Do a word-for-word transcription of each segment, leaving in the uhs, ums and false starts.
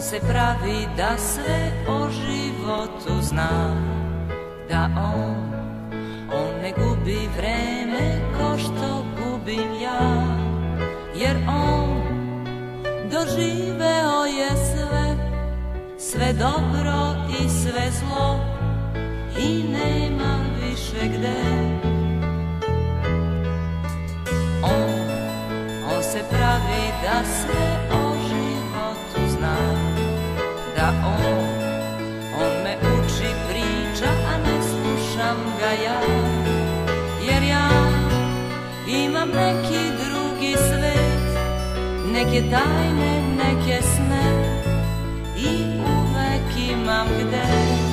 se pravi da sve o životu zna, da on, on ne gubi vreme ko što gubim ja, jer on doživeo je sve, sve dobro i sve zlo i nema više gde. On, on se pravi da sve o životu zna, da on, on me uči, priča, a ne slušam ga ja, jer ja imam neki drugi svet, neke tajne, neke sne i uvek imam gde.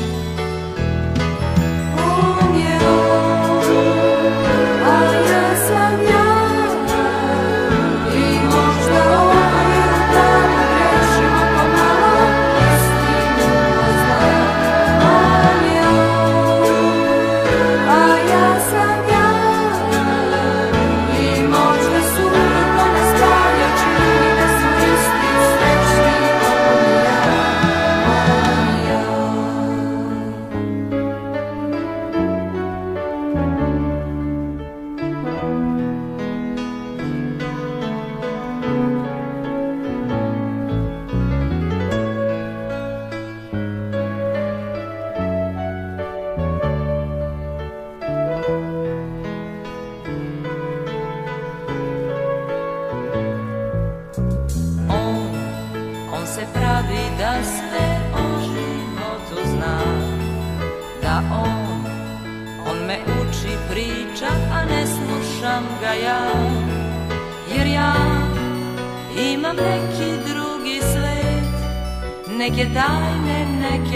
On je on, a ja sam ja, i možda ovaj dan grešimo pomalo, istinu znam. On je on, a ja sam ja, i možda suprotno nas stavlja, čini da smo isti, srećni on i ja, on i ja. On, on se pravi da sve o životu zna, da on, on me uči, priča, a ne slušam ga ja, jer ja imam neki drugi svet, neke tajne, neke